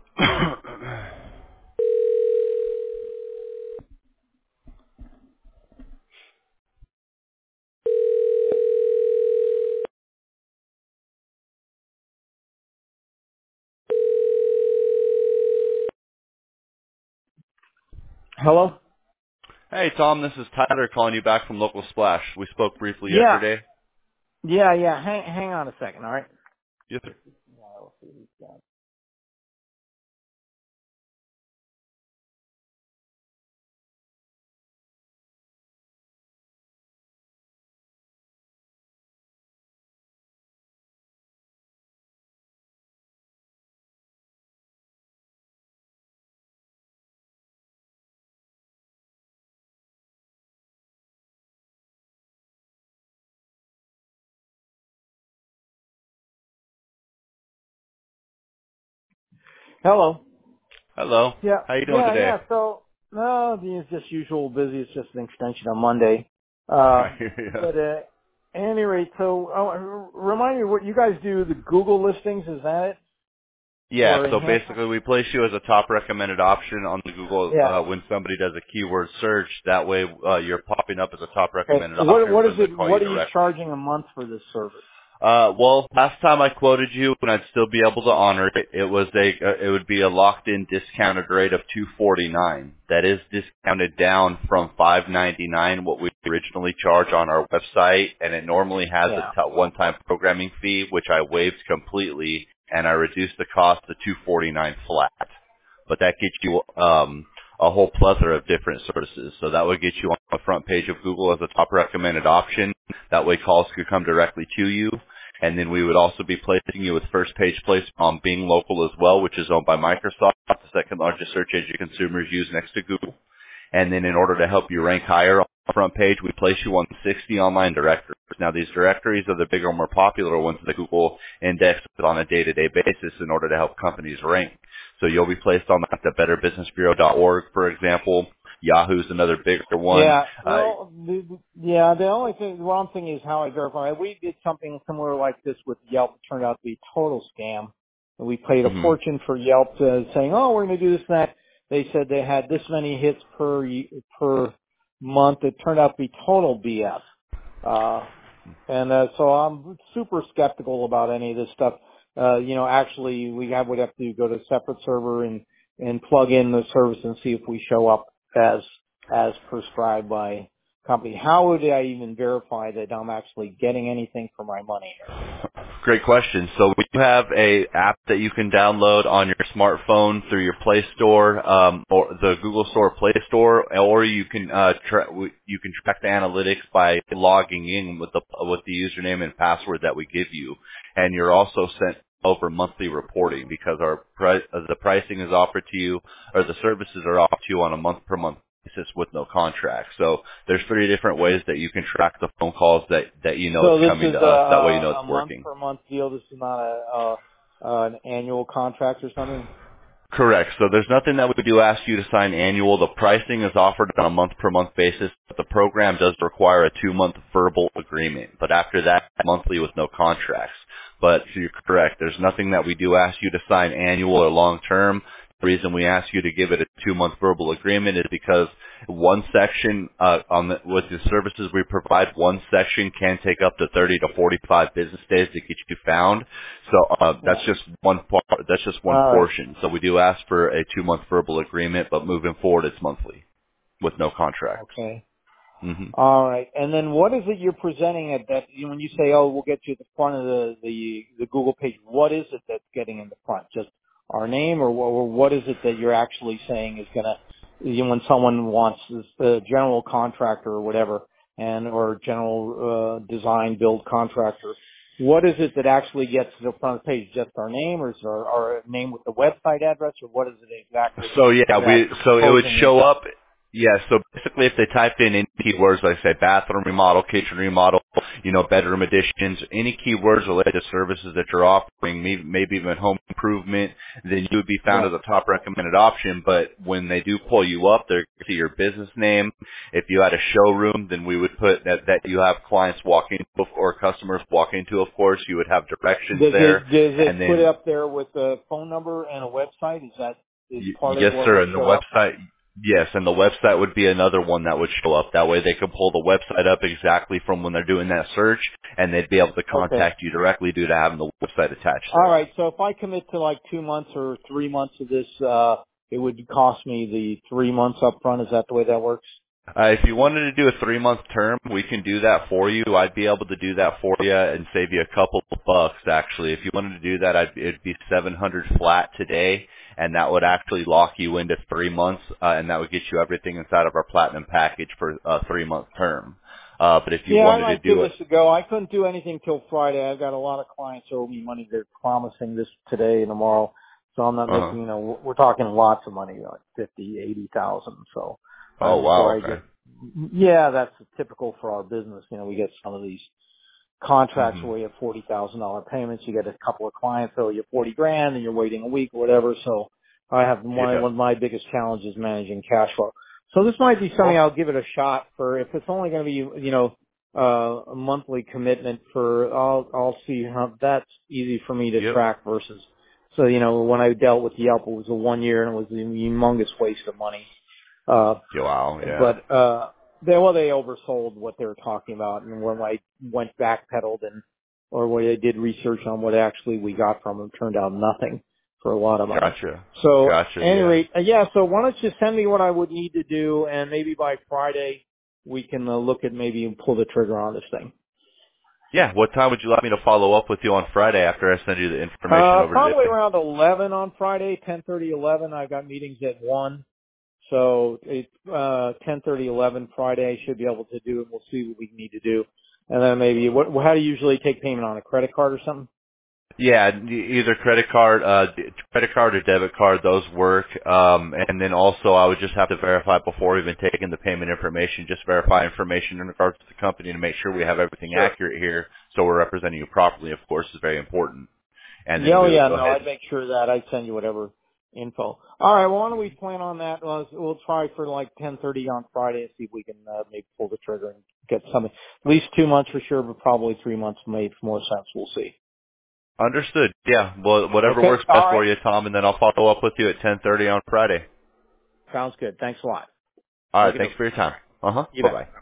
Hello? Hey, Tom, this is Tyler calling you back from Local Splash. We spoke briefly Yeah. yesterday. Yeah. Hang on a second, all right? Yes, sir. Hello. Hello. Yeah. How you doing Yeah, today? yeah. So, no, it's just usual busy. It's just an extension on Monday. I hear ya. But at any rate, so remind me what you guys do, the Google listings, is that it? Yeah, Or so enhancement? basically we place you as a top recommended option on the Google Yeah. when somebody does a keyword search. That way you're popping up as a top Okay. recommended option What for is them to it, call you what are you directly. charging a month for this service? Well, last time I quoted you, and I'd still be able to honor it, it would be a locked-in discounted rate of $249. That is discounted down from $599, what we originally charge on our website, and it normally has Yeah. a one-time programming fee, which I waived completely, and I reduced the cost to $249 flat. But that gets you a whole plethora of different services. So that would get you on the front page of Google as a top recommended option. That way calls could come directly to you. And then we would also be placing you with first page placement on Bing Local as well, which is owned by Microsoft, the second largest search engine consumers use next to Google. And then in order to help you rank higher on the front page, we place you on 60 online directories. Now these directories are the bigger, more popular ones that Google indexes on a day-to-day basis in order to help companies rank. So you'll be placed on like the betterbusinessbureau.org, for example. Yahoo's another bigger one. Yeah. Well, the only thing, the one thing is how I verify. We did something similar like this with Yelp. It turned out to be a total scam. And we paid a Mhm. fortune for Yelp saying, oh, we're going to do this and that. They said they had this many hits per month. It turned out to be total BS. So I'm super skeptical about any of this stuff. Actually would have to go to a separate server and plug in the service and see if we show up as prescribed by company. How would I even verify that I'm actually getting anything for my money here? Great question. So we have a app that you can download on your smartphone through your Play Store or the Google Store Play Store, or you can you can track the analytics by logging in with the username and password that we give you, and you're also sent over monthly reporting because the pricing is offered to you, or the services are offered to you on a month per month basis with no contract. So there's 3 different ways that you can track the phone calls that you know So it's this coming is to us. That way you know a it's month working. per month deal. This is not an annual contract or something. Correct. So there's nothing that we do ask you to sign annual. The pricing is offered on a month per month basis, but the program does require a 2-month verbal agreement. But after that, monthly with no contracts. But you're correct. There's nothing that we do ask you to sign annual or long term. The reason we ask you to give it a 2-month verbal agreement is because one section with the services we provide, one section can take up to 30 to 45 business days to get you found. So that's Yeah. just one part. That's just one All right. portion. So we do ask for a 2-month verbal agreement, but moving forward, it's monthly with no contracts. Okay. Hmm. All right. And then what is it you're presenting at that, when you say, oh, we'll get you at the front of the Google page, what is it that's getting in the front? Just our name, or what is it that you're actually saying is going to, when someone wants this, general contractor or whatever, or general, design build contractor, what is it that actually gets to the front of the page? Just our name, or is our name with the website address, or what is it exactly So yeah, that so it would posing show income? up. Yeah, so basically if they typed in any keywords, like say bathroom remodel, kitchen remodel, bedroom additions, any keywords related to services that you're offering, maybe even home improvement, then you would be found as Right. a top recommended option. But when they do pull you up, they're going to see your business name. If you had a showroom, then we would put that you have clients walking or customers walking to, of course. You would have directions there. Does And it put then up there with a phone number and a website? Is part of Yes, what sir. will And the show up? website, yes, and the website would be another one that would show up. That way they could pull the website up exactly from when they're doing that search, and they'd be able to Okay. contact you directly due to having the website attached All there. right. So if I commit to like 2 months or 3 months of this, it would cost me the 3 months up front. Is that the way that works? If you wanted to do a 3-month term, we can do that for you. I'd be able to do that for you and save you a couple of bucks, actually. If you wanted to do that, it'd be $700 flat today, and that would actually lock you into 3 months, and that would get you everything inside of our platinum package for a 3-month term. But if you Yeah, I wanted to might give do this it, a go. I couldn't do anything till Friday. I've got a lot of clients who owe me money. They're promising this today and tomorrow. So I'm not uh-huh. making, we're talking lots of money, like 50, 80,000. So Oh, before wow, I okay. get, yeah, that's typical for our business. We get some of these contracts hmm where you have $40,000 payments. You get a couple of clients owe you 40 grand and you're waiting a week or whatever. So I have one Yeah. of my biggest challenges managing cash flow. So this might be something Well, I'll give it a shot for. If it's only going to be, a monthly commitment for, I'll see how that's easy for me to yep. track versus, so, when I dealt with Yelp, it was a 1 year and it was a humongous waste of money. Uh, Yeah, wow, yeah. but they oversold what they were talking about, and when I went backpedaled or when I did research on what actually we got from them, turned out nothing for a lot of money. Gotcha. So, Gotcha, at any yeah. rate, yeah. So why don't you send me what I would need to do, and maybe by Friday we can look at maybe pull the trigger on this thing. Yeah, what time would you like me to follow up with you on Friday after I send you the information over Probably today? around 11 on Friday, 10:30, 11. I've got meetings at 1. So it 10:30, 11 Friday I should be able to do it. We'll see what we need to do, and then maybe how do you usually take payment on a credit card or something? Yeah, either credit card or debit card, those work. And then also I would just have to verify before even taking the payment information, just verify information in regards to the company to make sure we have everything Sure. accurate here so we're representing you properly, of course, is very important. And Yeah, then oh we would yeah, go no, ahead. I'd make sure that I'd send you whatever info. All right, well, why don't we plan on that? We'll try for like 10:30 on Friday and see if we can maybe pull the trigger and get something. At least 2 months for sure, but probably 3 months made more sense. We'll see. Understood. Yeah, well, whatever Okay. works All best right. for you, Tom, and then I'll follow up with you at 10:30 on Friday. Sounds good. Thanks a lot. All right, thanks Okay. for your time. Uh-huh. You bet. Bye-bye.